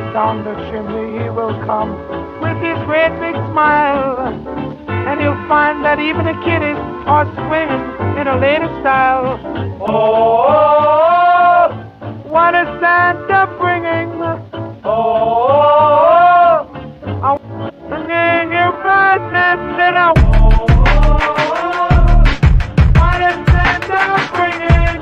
Down the chimney he will come with his great big smile, and he'll find that even the kiddies are swinging in a lady style. Oh, what is Santa bringing? Oh, I'm bringing you presents that I what is Santa bringing?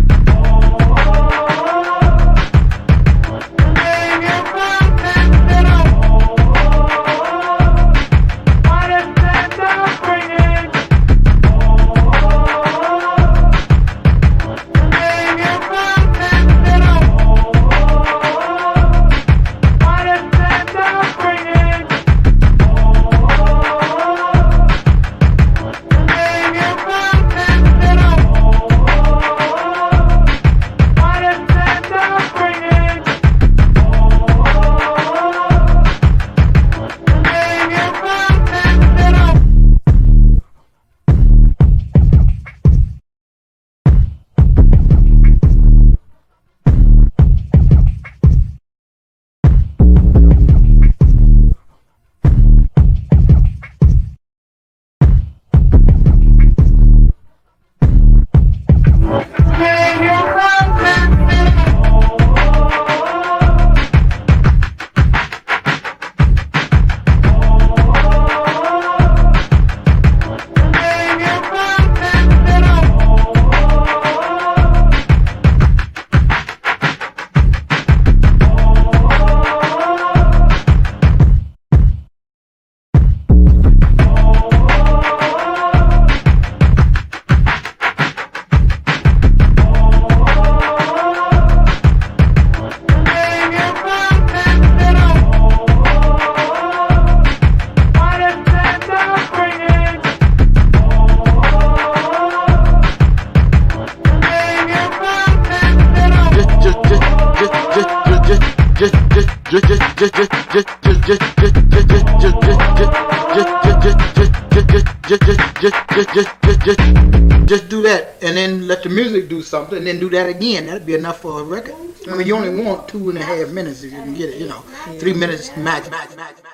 Just do that, and then let the music do something, and then do that again. That'd be enough for a record. I mean, you only want 2.5 minutes if you can get it, 3 minutes max.